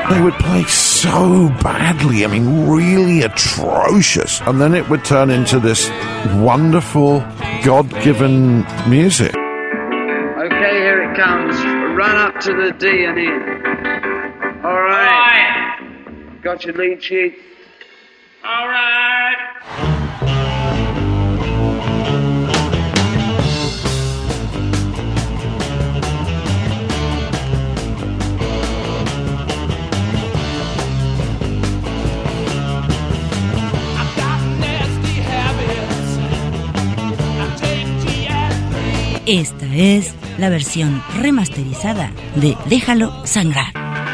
They would play so badly, I mean, really atrocious. And then it would turn into this wonderful, God-given music. Okay, here it comes. Run up to the D and E. All right. Got your lead sheet? All right. Esta es la versión remasterizada de Déjalo Sangrar.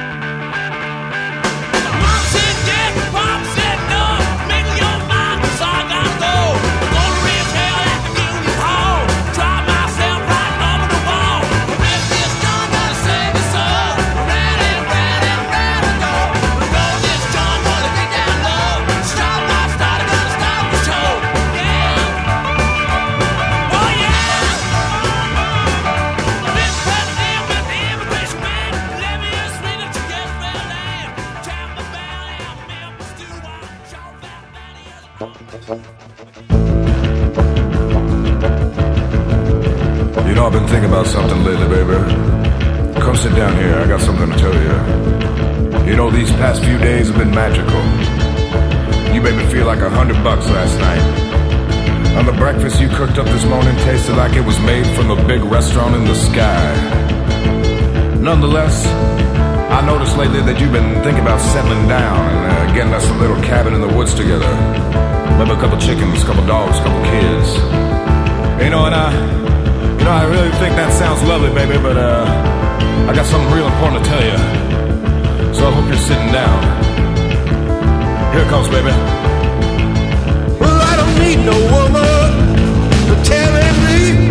You know, I've been thinking about something lately, baby. Come sit down here, I got something to tell you. You know, these past few days have been magical. You made me feel like $100 last night. And the breakfast you cooked up this morning tasted like it was made from a big restaurant in the sky. Nonetheless, I noticed lately that you've been thinking about settling down and getting us a little cabin in the woods together. Maybe a couple chickens, a couple dogs, a couple kids. You know, and I really think that sounds lovely, baby, but I got something real important to tell you. So I hope you're sitting down. Here it comes, baby. Well, I don't need no woman to tell me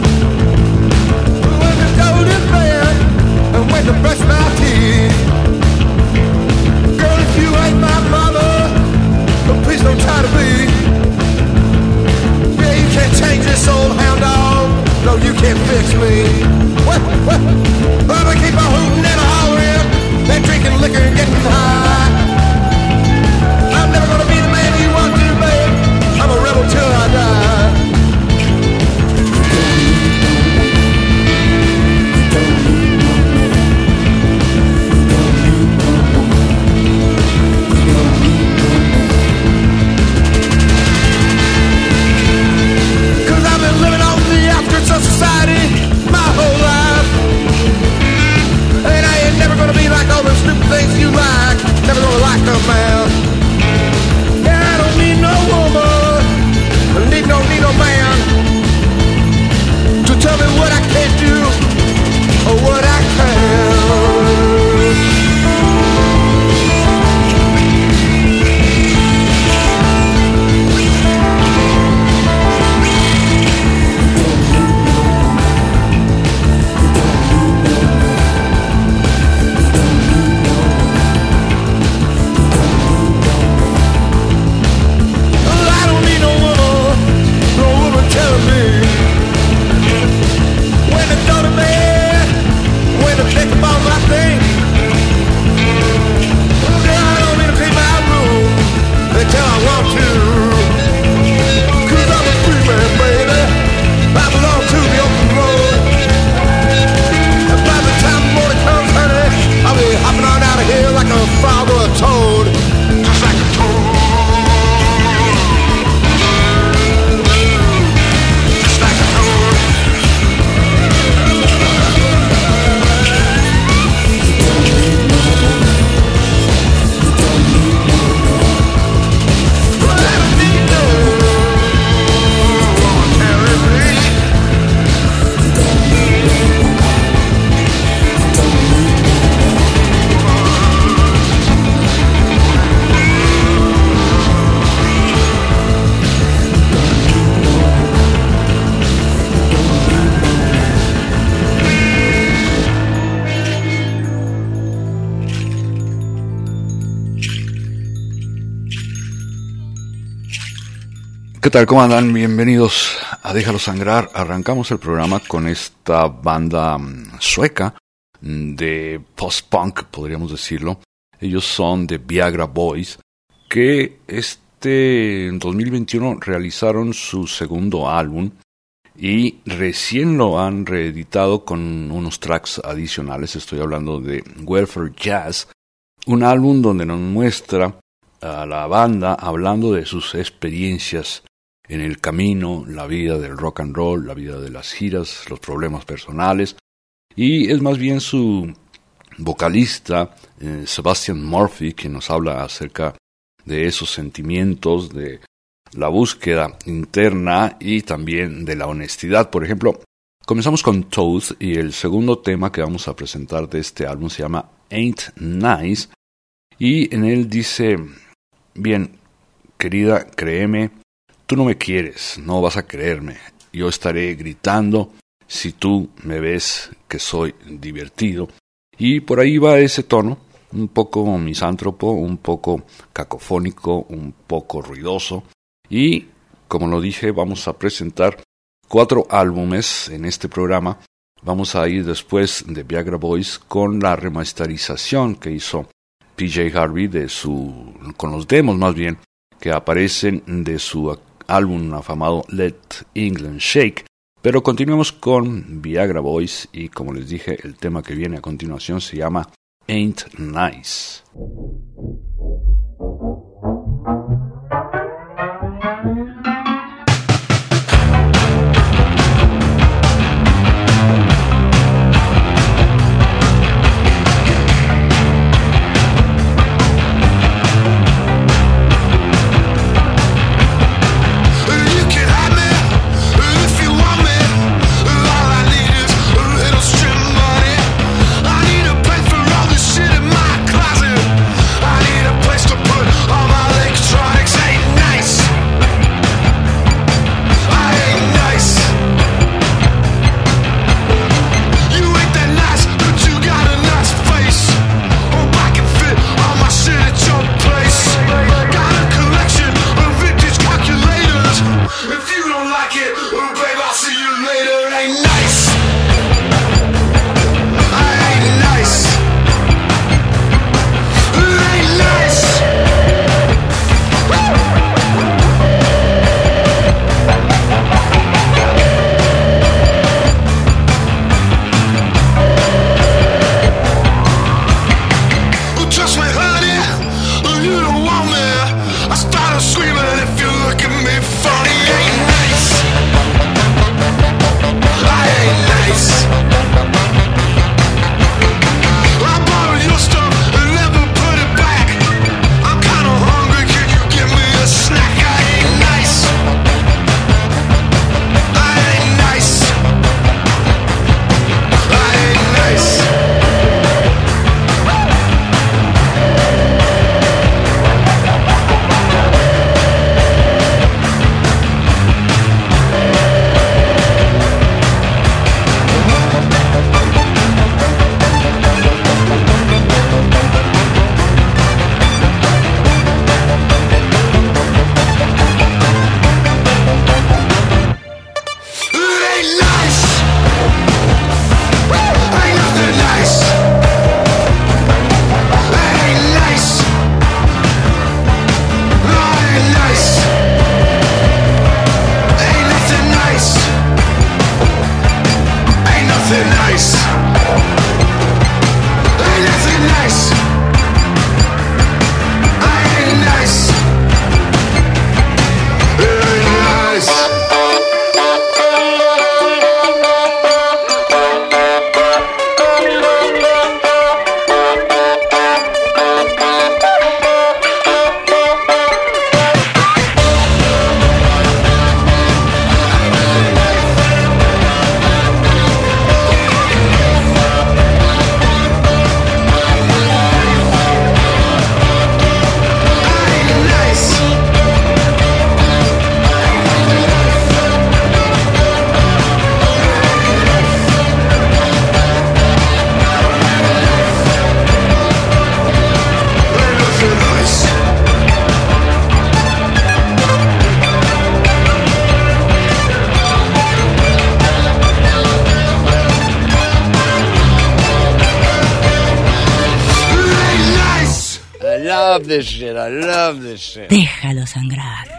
when to go to bed and when to brush my teeth. Girl, if you ain't my mother, please don't try to be. Yeah, you can't change this old hound dog. No, you can't fix me. What? But I keep on hooting and hollering, and drinking liquor and getting high. I'm never gonna be the man you want to, babe. I'm a rebel till I die. Society my whole life, and I ain't never gonna be like all those stupid things you like. Never gonna like them, man. Yeah, I don't need no woman, I need no man to tell me what I can't do or what I can. ¿Qué tal? ¿Cómo andan? Bienvenidos a Déjalo Sangrar. Arrancamos el programa con esta banda sueca de post-punk, podríamos decirlo, Ellos son The Viagra Boys, que en 2021 realizaron su segundo álbum y recién lo han reeditado con unos tracks adicionales. Estoy hablando de Welfare Jazz, un álbum donde nos muestra a la banda hablando de sus experiencias en el camino, la vida del rock and roll, la vida de las giras, los problemas personales, y es más bien su vocalista Sebastian Murphy quien nos habla acerca de esos sentimientos, de la búsqueda interna y también de la honestidad. Por ejemplo, comenzamos con Toad y el segundo tema que vamos a presentar de este álbum se llama Ain't Nice, y en él dice: bien, querida, créeme, tú no me quieres, no vas a creerme, yo estaré gritando si tú me ves que soy divertido. Y por ahí va ese tono, un poco misántropo, un poco cacofónico, un poco ruidoso. Y, como lo dije, vamos a presentar 4 álbumes en este programa. Vamos a ir después de Viagra Boys con la remasterización que hizo PJ Harvey con los demos más bien, que aparecen de su álbum afamado Let England Shake. Pero continuemos con Viagra Boys y, como les dije, el tema que viene a continuación se llama Ain't Nice. I need a place for all this shit in my closet. I need love this shit. I love this shit. Déjalo sangrar.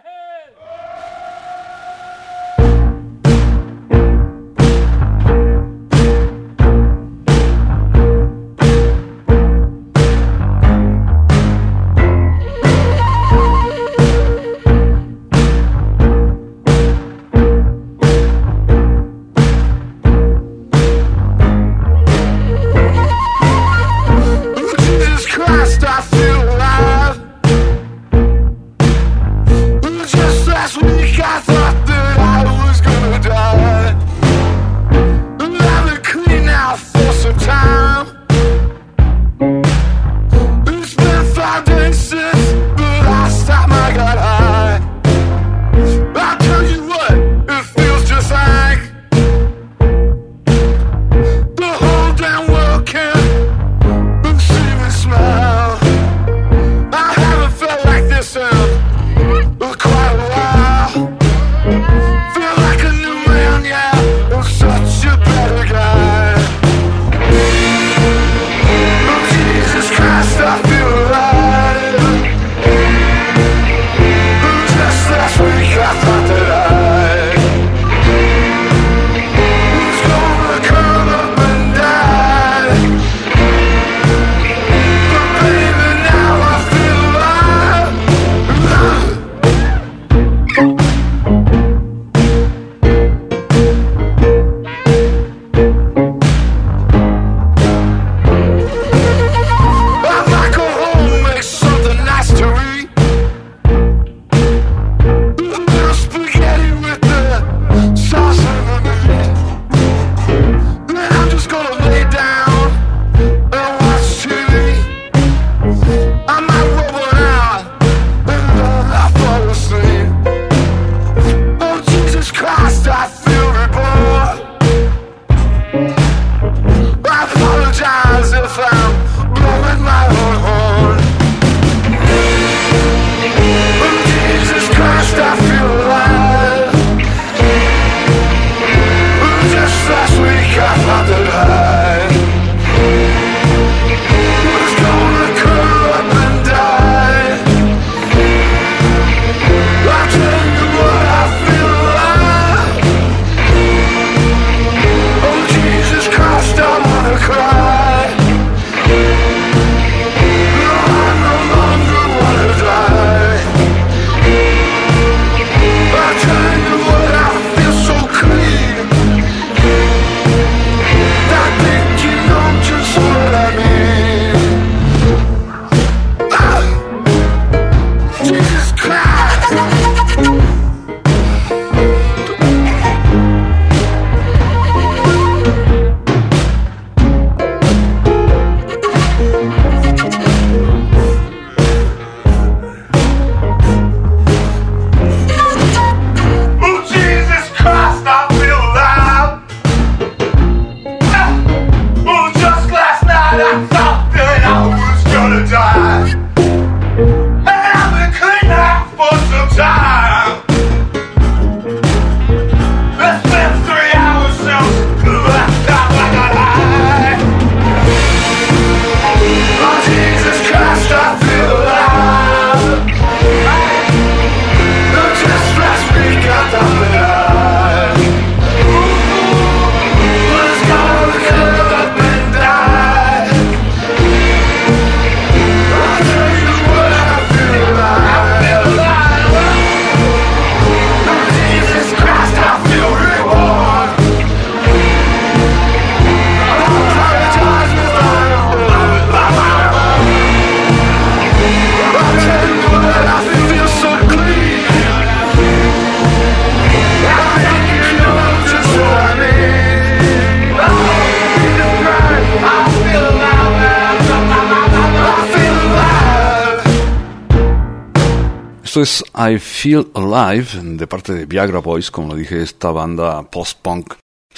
Esto es I Feel Alive, de parte de Viagra Boys, como dije, esta banda post-punk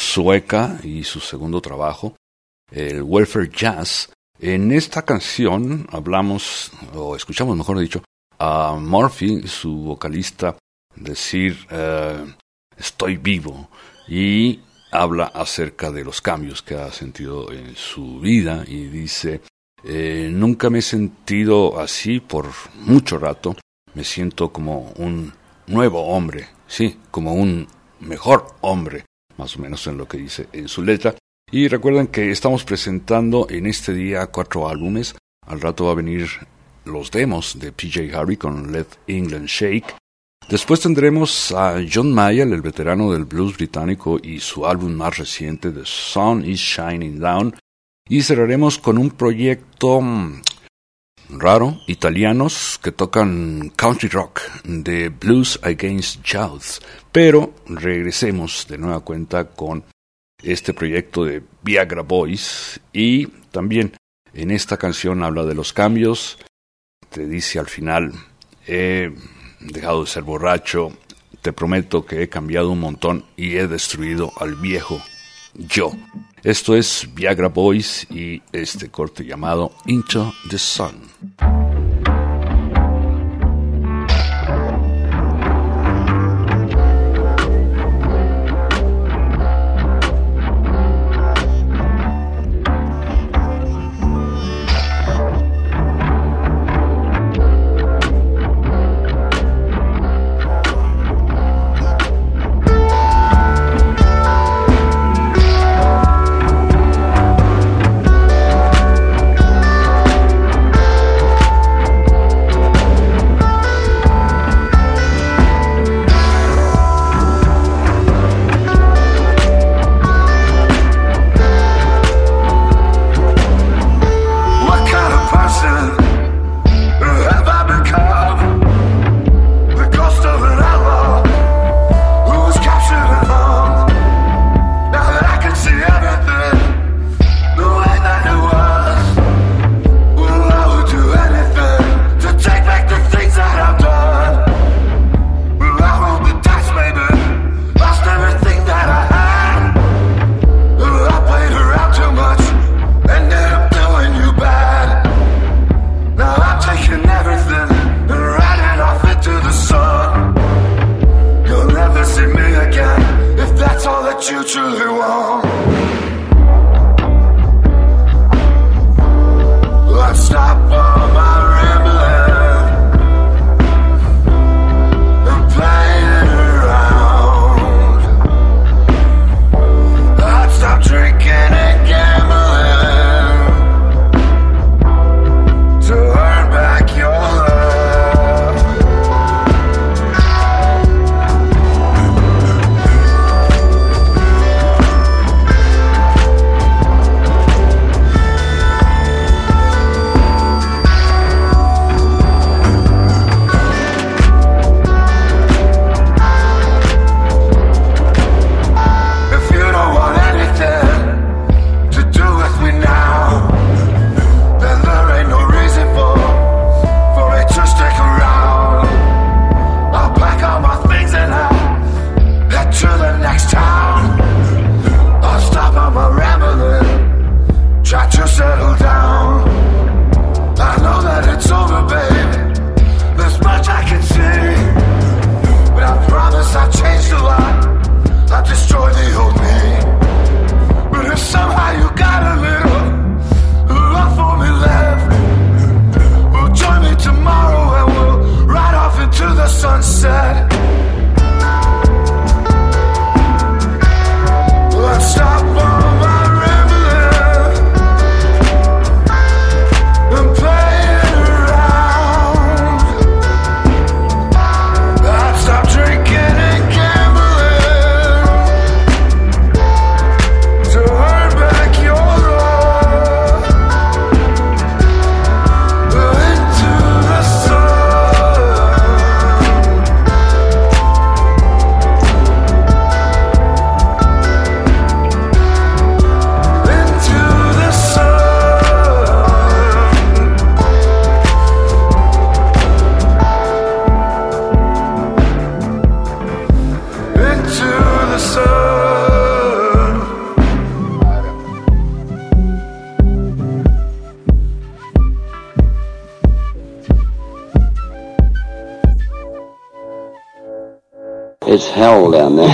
sueca y su segundo trabajo, el Welfare Jazz. En esta canción hablamos, o escuchamos mejor dicho, a Murphy, su vocalista, decir estoy vivo, y habla acerca de los cambios que ha sentido en su vida y dice: Nunca me he sentido así por mucho rato. Me siento como un nuevo hombre, sí, como un mejor hombre, más o menos en lo que dice en su letra. Y recuerden que estamos presentando en este día 4 álbumes. Al rato va a venir los demos de PJ Harvey con Let England Shake. Después tendremos a John Mayall, el veterano del blues británico, y su álbum más reciente, The Sun is Shining Down. Y cerraremos con un proyecto raro, italianos que tocan country rock de Blues Against Youth. Pero regresemos de nueva cuenta con este proyecto de Viagra Boys, y también en esta canción habla de los cambios. Te dice al final: he dejado de ser borracho, te prometo que he cambiado un montón y he destruido al viejo yo. Esto es Viagra Boys y este corte llamado Into the Sun. It's hell down there.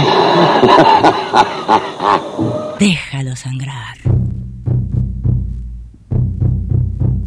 Déjalo sangrar.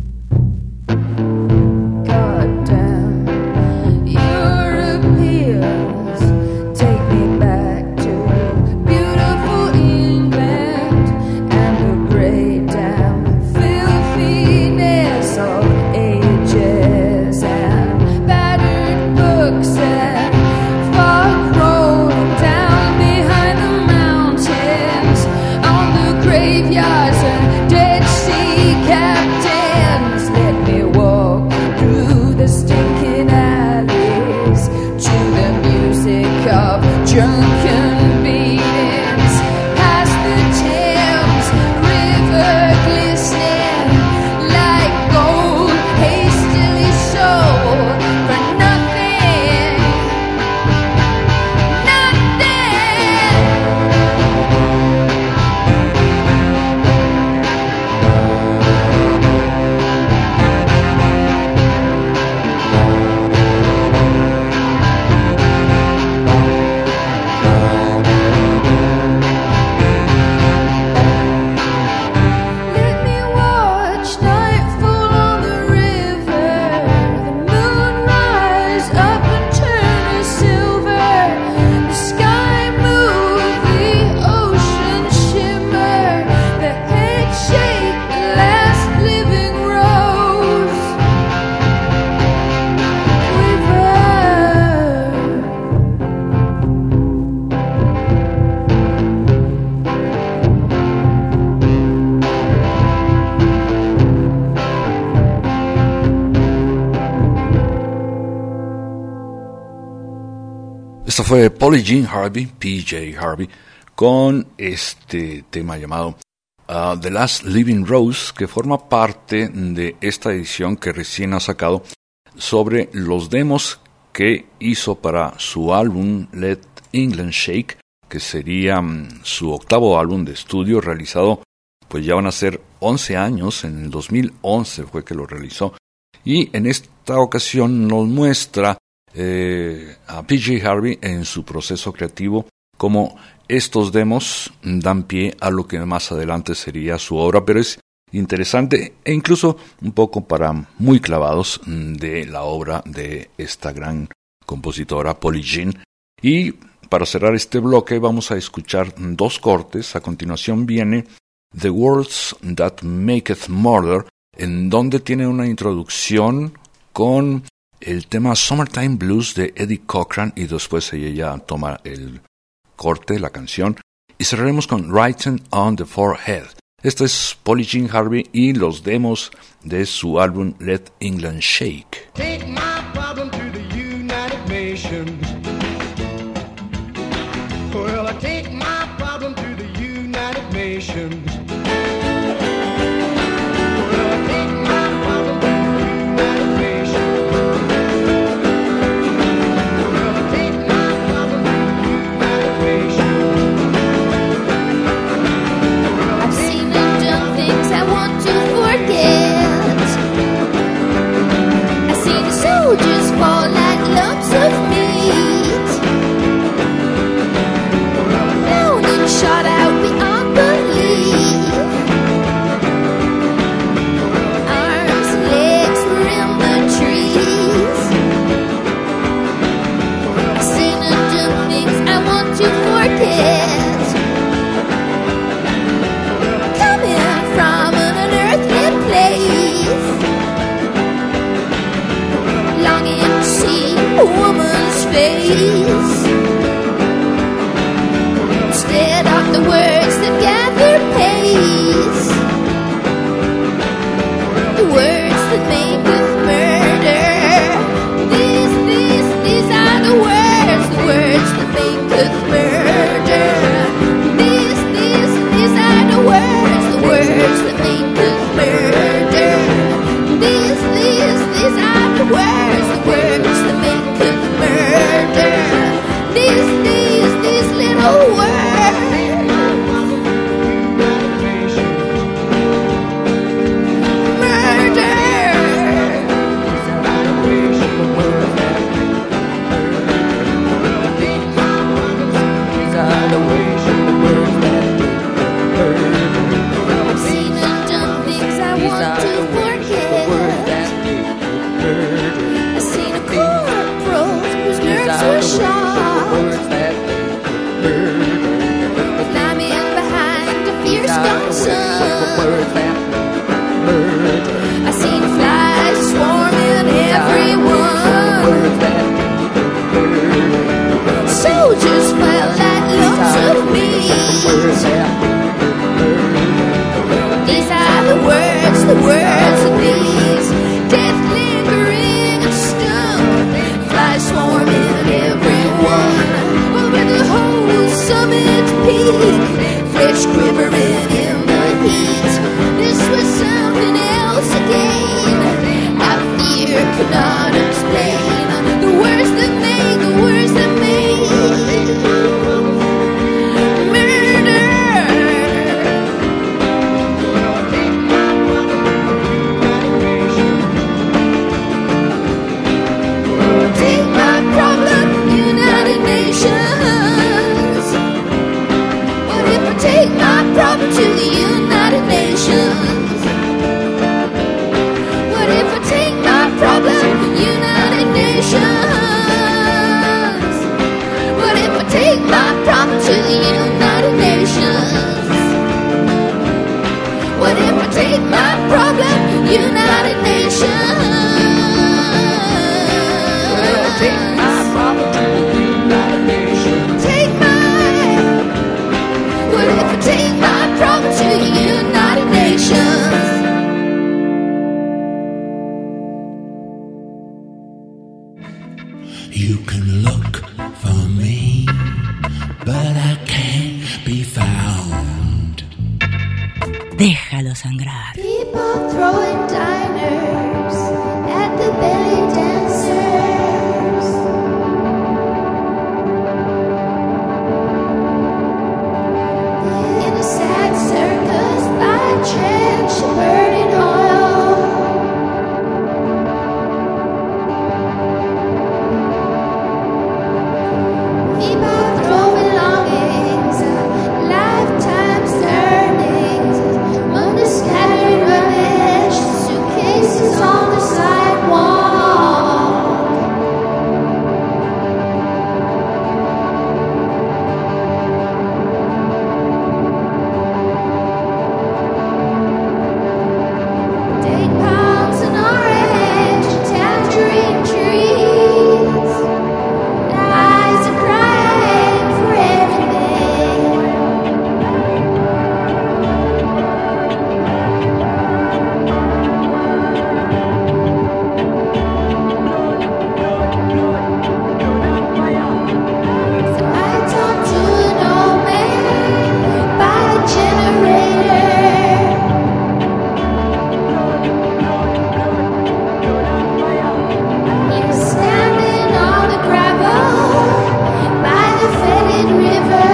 fue Polly Jean Harvey, PJ Harvey, con este tema llamado The Last Living Rose, que forma parte de esta edición que recién ha sacado sobre los demos que hizo para su álbum Let England Shake, que sería su octavo álbum de estudio realizado, pues ya van a ser 11 años, en el 2011 fue que lo realizó, y en esta ocasión nos muestra a PJ Harvey en su proceso creativo, como estos demos dan pie a lo que más adelante sería su obra, pero es interesante e incluso un poco para muy clavados de la obra de esta gran compositora Polly Jean. Y para cerrar este bloque vamos a escuchar dos cortes. A continuación viene The Words That Maketh Murder, en donde tiene una introducción con el tema Summertime Blues de Eddie Cochran, y después ella toma el corte, la canción, y cerraremos con Writing on the Forehead. Esta es Polly Jean Harvey y los demos de su álbum Let England Shake. Take my problem to the United Nations. Well, I take my problem to the United Nations. Well, I take my problem to the United Nations. Well, I take my problem to the United Nations. I've seen and done things I want to forget. I've seen the soldiers fall like lumps of meat, blown and shot out beyond belief. Arms and legs were in the trees. I've seen and done things I want to forget. Coming from an unearthly place, longing to see a woman's face. Instead of the words that gather pace, the words that make us murder. These are the words that make us murder. These are the words that make us murder. These are the words that make us murder. These little words. Murder. I've seen and done things I want to forget. I've seen a corporal whose nerves were shot, climbing behind a fierce gone sun. I've seen flies swarming everyone. Soldiers fell like lumps of meat. These are the words of these, death lingering and stung, flies swarming everyone. Over the whole summit's peak, flesh quivering in the heat. This was something else again, I fear could not explain. The words that made, the words that made murder. Take my problem, United Nations. What if I take my problem to the United Nations? What if I take my problem, United Nations? What if I take my problem to the United Nations? What if I take my problem, United Nations? Take my problem to the United Nations. Take my. What if I take my problem to the United Nations? You can look for me Déjalo sangrar. People throwing diners at the belly dancers. In a sad circus by chance, burning oil. People throwing longings, lifetime's earnings. Money scattered rubbish, suitcases on the sidewalk. Date palms and orange and tangerine trees. Eyes are crying for everything. I talked to an old man by the generator. He was standing on the gravel by the fetid river.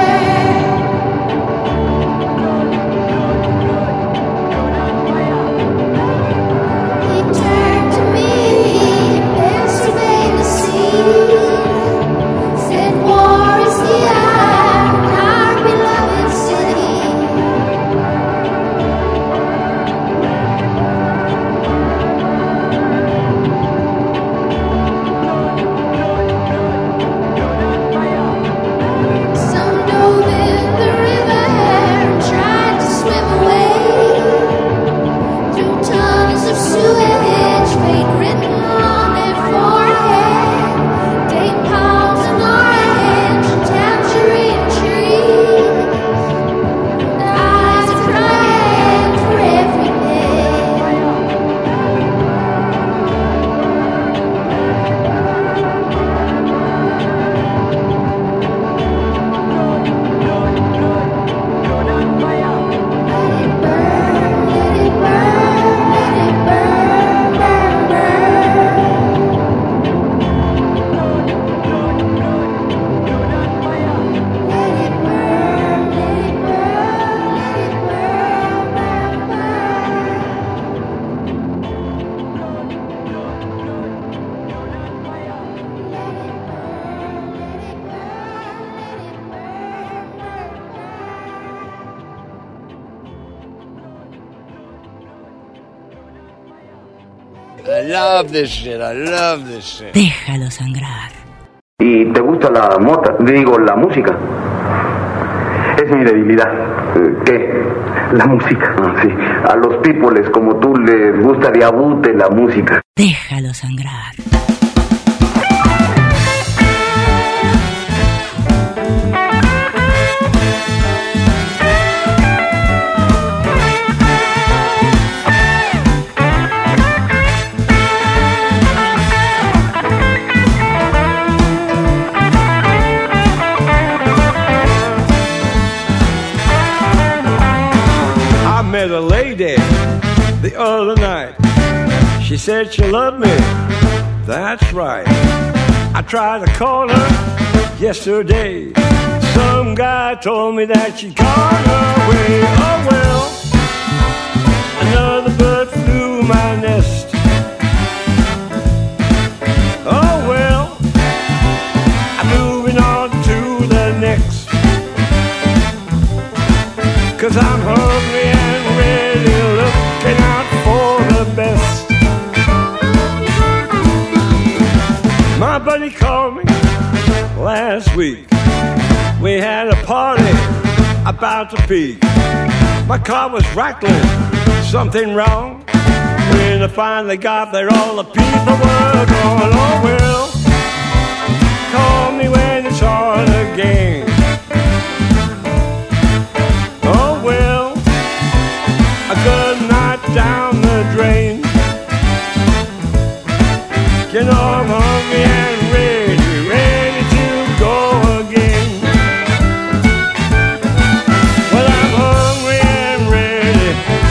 He turned to me and surveyed the sea. Said, war is here in our beloved city. Some dove in the river and tried to swim away. Through tons of sewage, fate written on their forehead. Date palms and orange and tangerine trees. Their eyes are crying for everything. Let it burn, let it burn, let it burn, burn, burn. Let it burn, let it burn, let it burn, burn, burn. I love this shit. I love this shit. Déjalo sangrar. ¿Y te gusta la mota? Digo, la música. Es mi debilidad. ¿Qué? La música. Sí. A los peoples como tú les gusta de abute la música. Déjalo sangrar. I met a lady the other night. She said she loved me. That's right. I tried to call her yesterday. Some guy told me that she'd gone away. Oh well, another bird flew my nest. Oh well, I'm moving on to the next. 'Cause I'm hungry and ready, looking out for the best. My buddy called me last week. We had a party about to peak. My car was rattling, something wrong. When I finally got there, all the people were going, oh well, call me when it's on again. Oh well, a good night down the drain. You know I'm hungry and ready to go again. Well, I'm hungry and ready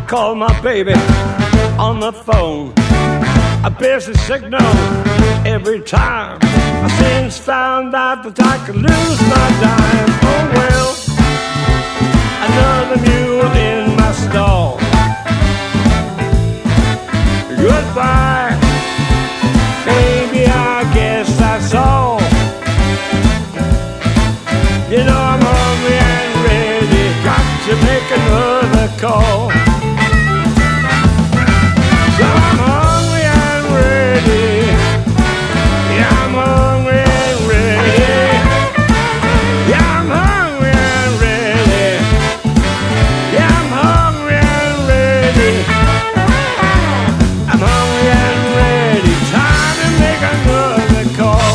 call my baby on the phone. A busy signal every time. I since found out that I could lose my dime. Oh well, another mule in my stall. Goodbye, baby, I guess that's all. You know I'm hungry and ready, got to make another call. So I'm hungry and ready, yeah, I'm hungry and ready, yeah, I'm hungry and ready, yeah, I'm hungry and ready, I'm hungry and ready, time to make another call.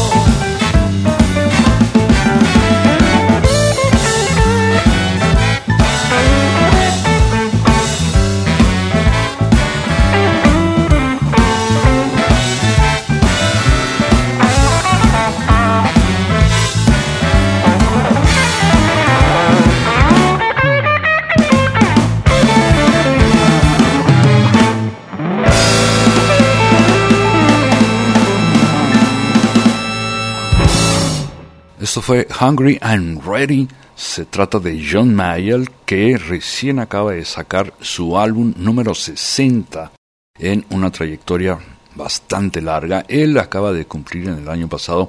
Esto fue Hungry and Ready. Se trata de John Mayall, que recién acaba de sacar su álbum número 60 en una trayectoria bastante larga. Él acaba de cumplir en el año pasado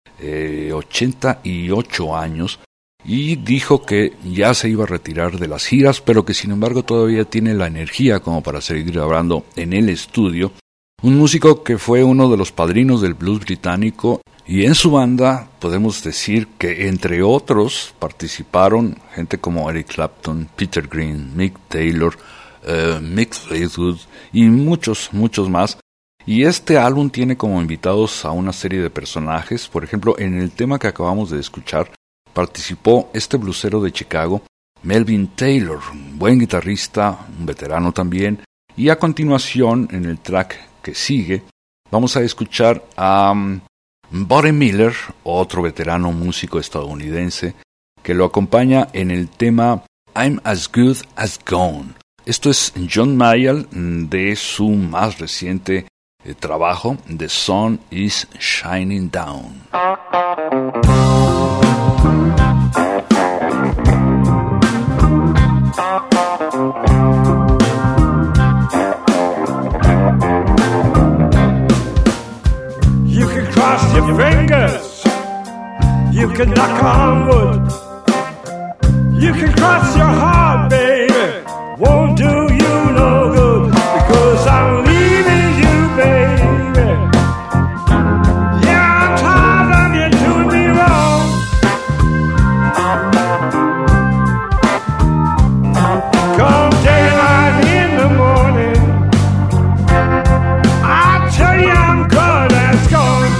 88 años y dijo que ya se iba a retirar de las giras, pero que sin embargo todavía tiene la energía como para seguir grabando en el estudio. Un músico que fue uno de los padrinos del blues británico, y en su banda podemos decir que entre otros participaron gente como Eric Clapton, Peter Green, Mick Taylor, Mick Fleetwood y muchos más. Y este álbum tiene como invitados a una serie de personajes. Por ejemplo, en el tema que acabamos de escuchar participó este bluesero de Chicago, Melvin Taylor, un buen guitarrista, un veterano también. Y a continuación, en el track que sigue, vamos a escuchar a Buddy Miller, otro veterano músico estadounidense, que lo acompaña en el tema I'm As Good As Gone. Esto es John Mayall de su más reciente trabajo, The Sun Is Shining Down. You can cross your fingers, you can knock on wood, you can cross your heart, baby, won't do you no good, because I'm leaving you, baby. Yeah, I'm tired of you doing me wrong. Come daylight in the morning, I tell you I'm good as gone.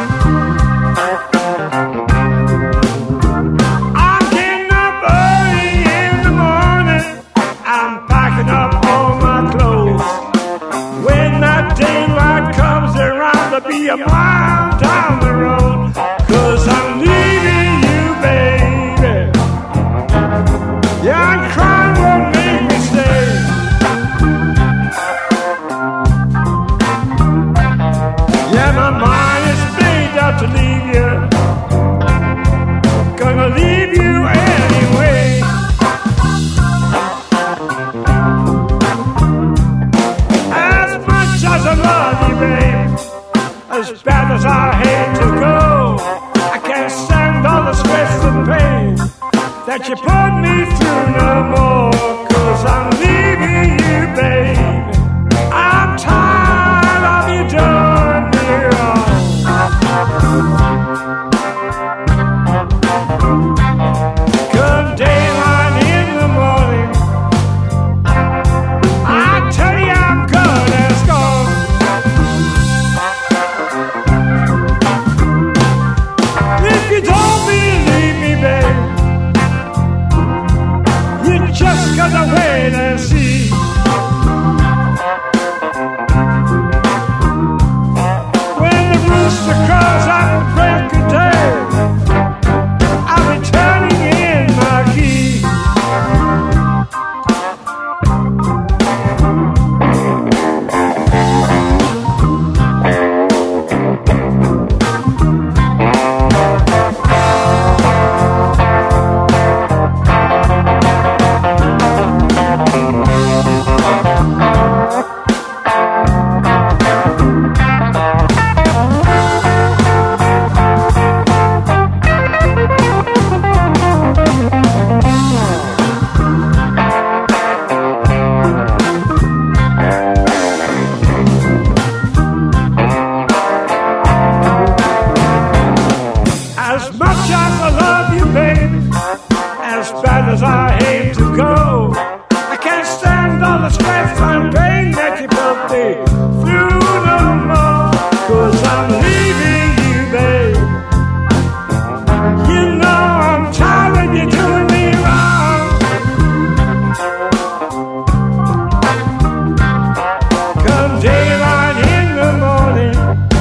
I'm getting up early in the morning, I'm packing up all my clothes. When that daylight comes around, I'll be a mile down the road, 'cause I'm leaving you, baby. Yeah, I'm crying won't make me stay. Yeah, my mind is made up to leave you. Gonna leave you anyway. As much as I love you, babe, as bad as I hate to go, I can't stand all the stress and pain that you put me through no more, 'cause I'm leaving you, babe. I'm tired of you doing me wrong. Come daylight in the morning, I tell you I'm good as gone. If you don't believe me, babe, you just gotta wait and see. When the rooster crows out the break of day, I'll be turning in my key. 'cause I love you, baby, as bad as I hate to go. I can't stand all the stress and pain that you put me through no more, 'cause I'm leaving you, babe. You know I'm tired of you doing me wrong. Come daylight in the morning,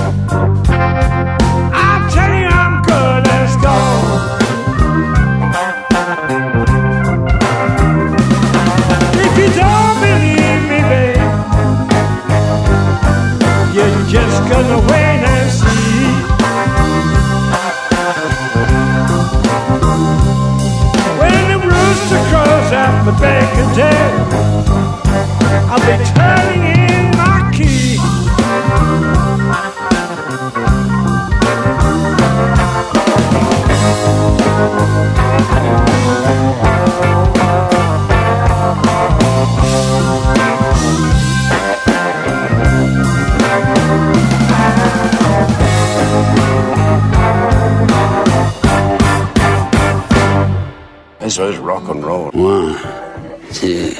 I'll tell you I'm good as gold. If you don't believe me, babe, you're just gonna wait and see. When the rooster crows at the break of day, I'll be turning in my key. Eso es rock and roll. 1, 2.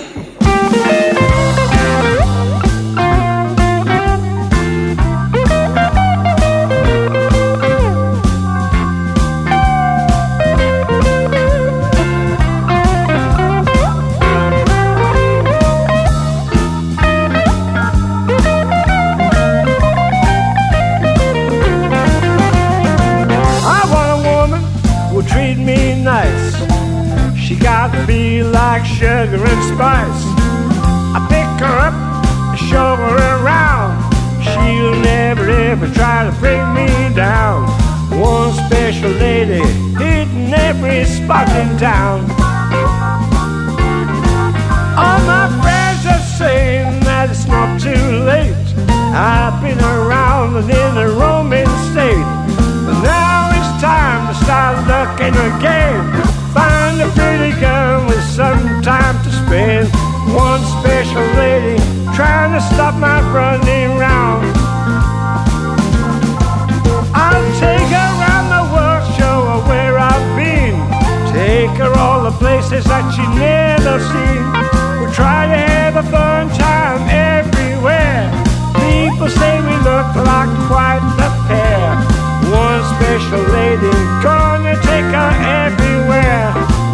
I want a woman who'll treat me nice. She got to be like sugar and spice. I pick her up, I show her around. She'll never ever try to bring me down. One special lady hitting every spot in town. All my friends are saying that it's not too late. I've been around and in a roaming state, but now it's time to start looking again. Find a pretty girl with some time to spend. One special lady trying to stop my running round. I'll take her around the world, show her where I've been. Take her all the places that she never seen. We'll try to have a fun time everywhere. People say we look like quite the pair. One special lady gonna take her everywhere.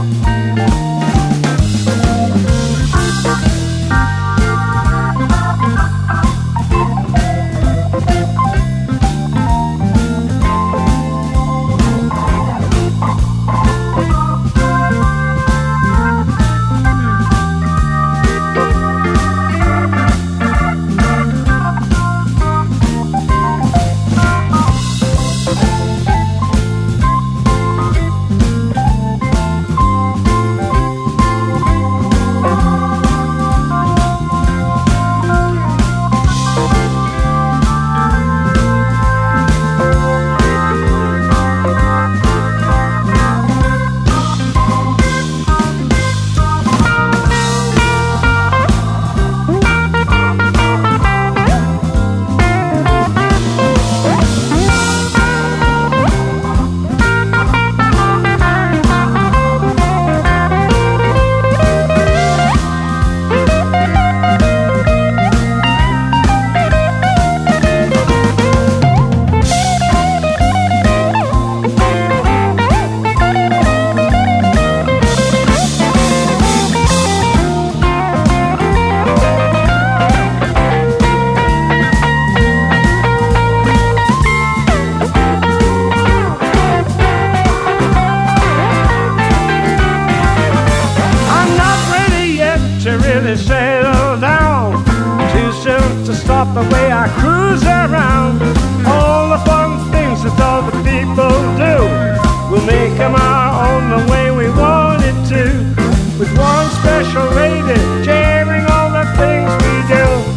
the way I cruise around. All the fun things that all the people do, we'll make them our own the way we want it to. With one special lady sharing all the things we do.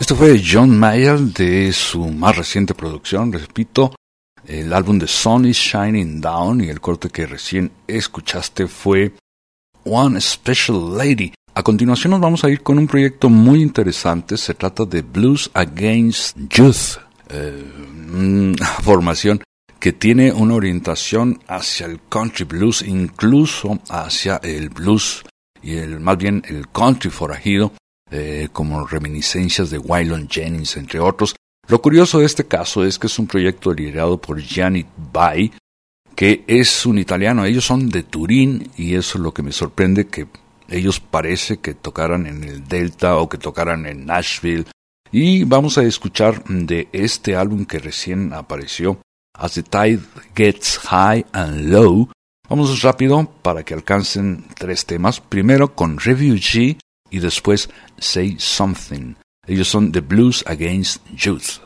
Esto fue John Mayall de su más reciente producción, repito, el álbum The Sun is Shining Down, y el corte que recién escuchaste fue One Special Lady. A continuación nos vamos a ir con un proyecto muy interesante. Se trata de Blues Against Youth, una formación que tiene una orientación hacia el country blues, incluso hacia el blues y más bien el country forajido, como reminiscencias de Waylon Jennings, entre otros. Lo curioso de este caso es que es un proyecto liderado por Gianni Bai, que es un italiano. Ellos son de Turín, y eso es lo que me sorprende, que ellos parece que tocaran en el Delta o que tocaran en Nashville. Y vamos a escuchar de este álbum que recién apareció, As the Tide Gets High and Low. Vamos rápido para que alcancen 3 temas. Primero con Refugee y después Say Something. Ellos son The Blues Against Youth.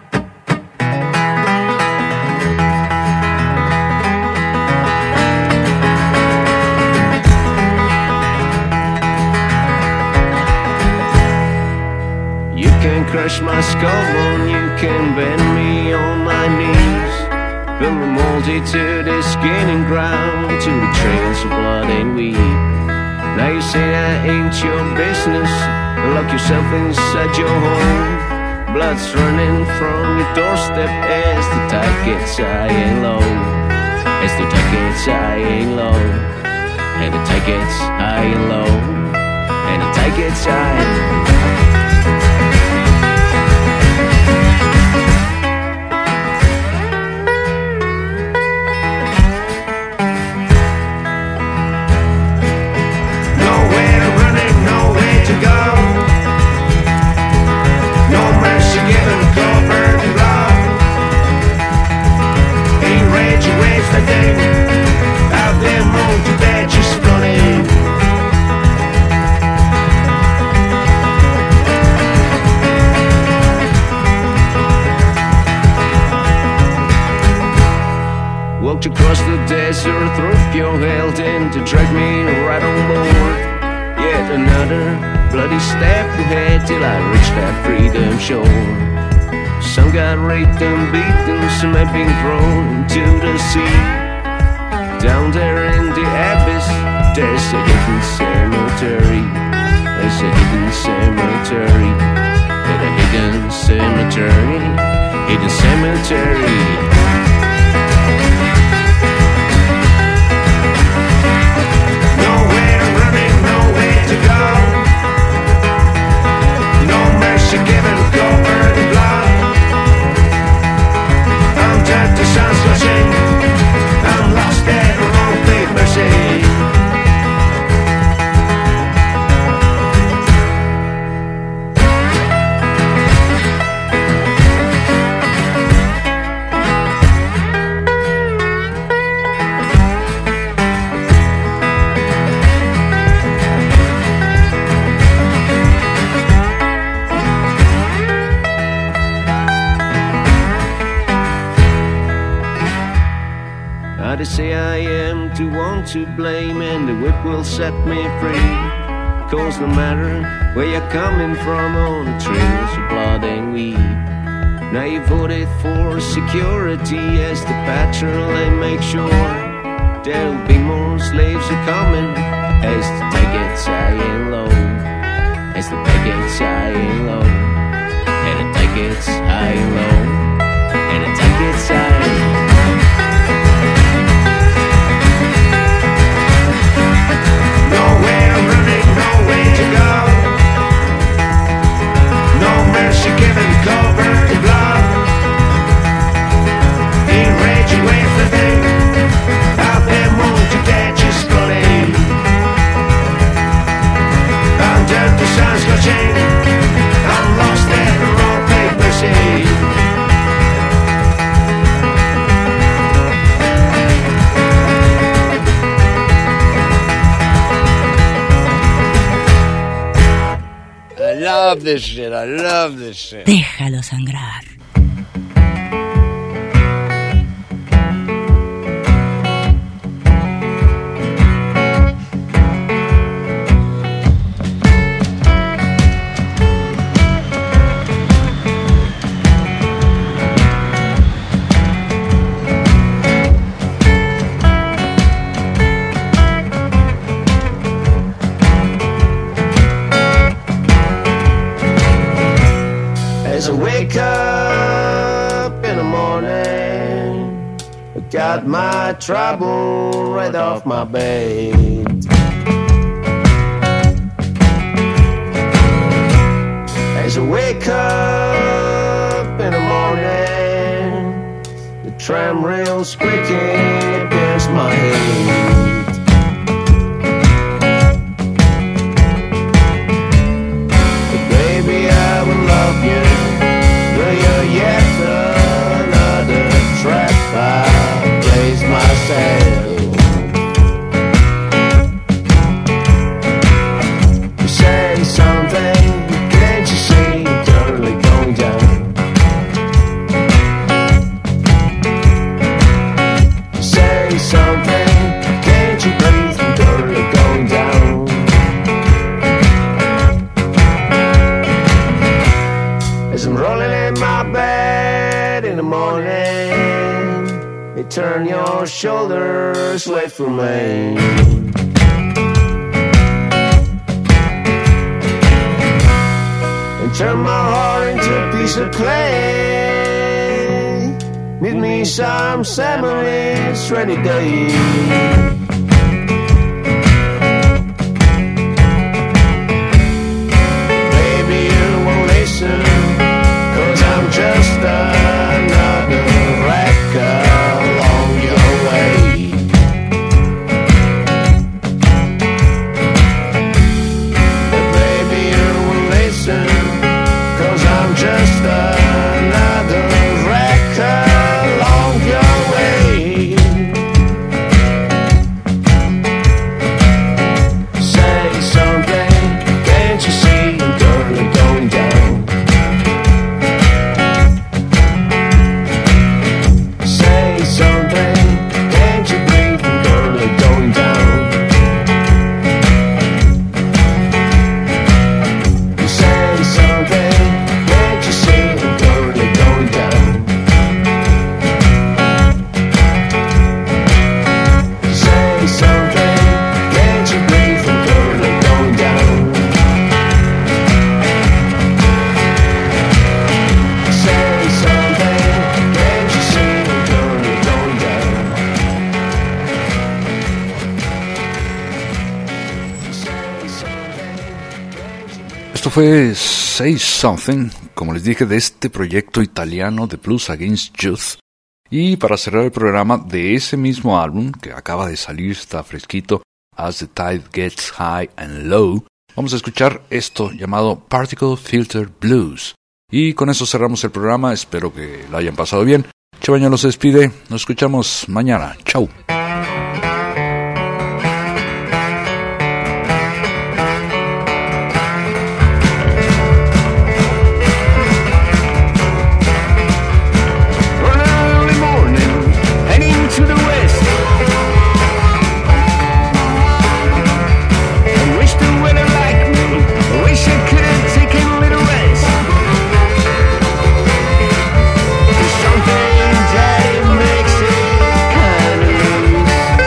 You can crush my skull, you can bend me on my knees. From the multitude is skinning ground to the trails of blood and weed. Now you say that ain't your business. Lock yourself inside your home. Blood's running from your doorstep as the tide gets high and low. As the tide gets high and low. And the tide gets high and low. And the tide gets high. Walked across the desert, through your held in to drag me right on board. Yet another bloody step ahead till I reached that freedom shore. Some got raped and beaten, some had been thrown into the sea. Down there in the abyss, there's a hidden cemetery. There's a hidden cemetery. There's a hidden cemetery. Hidden cemetery. Given covered in blood. I'm dead to sun scorching. I'm lost dead wrong faith mercy. They say I am to one to blame, and the whip will set me free. Cause no matter where you're coming from, on the trails of blood and weed. Now you voted for security as the patrol and make sure there'll be more slaves a coming as the tide gets high and low. As the tide gets high and low. And the tide gets high and low. And the tide gets high. Given covered in blood, in rage and waves the thing. Out there moved to dead just running. Under the sun scorching, I'm lost at the wrong paper sea. I love this shit, I love this shit. Déjalo sangrar. got my trouble right off my bed. As I wake up in the morning, the tram rail squeaking against my head. But baby, I will love you, though you're yet another trap I place myself. You say something, can't you see it early going down? You say something, can't you breathe it early going down? As I'm rolling in my bed in the morning, you turn your shoulders away from me. And turn my heart into a piece of clay. Meet me some sandwich ready day. Baby, you won't listen, 'cause I'm just another wreck along your way. But baby, you won't listen, 'cause I'm just another wreck along your way. Say something, can't you see it early going down? Say something, can't you breathe it early going down? Say something, can't you see it early going down? Say something, can't you breathe it early going down? Say something, can't you see it early going down? Esto fue Say Something, como les dije, de este proyecto italiano de Blues Against Youth. Y para cerrar el programa de ese mismo álbum, que acaba de salir, está fresquito, As the Tide Gets High and Low, vamos a escuchar esto llamado Particle Filter Blues. Y con eso cerramos el programa, espero que lo hayan pasado bien. Chebaño los despide, nos escuchamos mañana, chau. One early morning, heading to the west. I wish the weather liked me. I wish I could have taken a little rest. There's something that makes it kinda loose.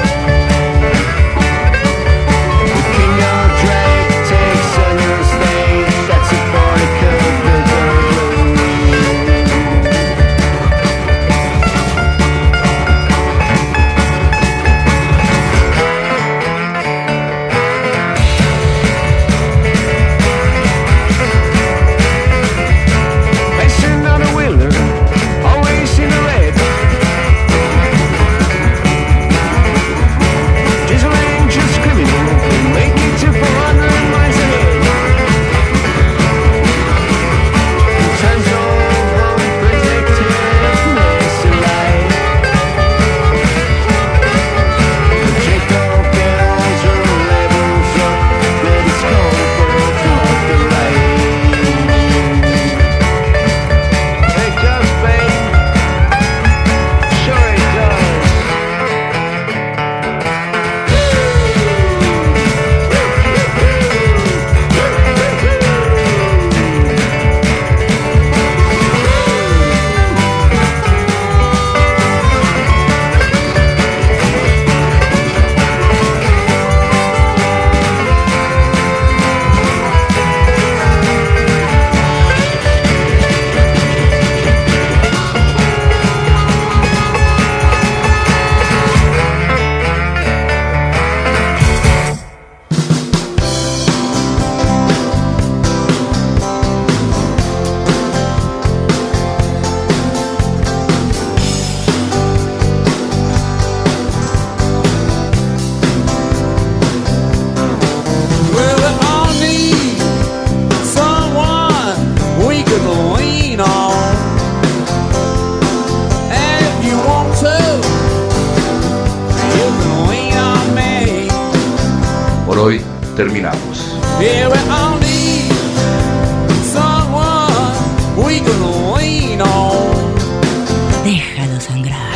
Continuamos. Yeah, we all need someone we can lean on. Déjalo sangrar.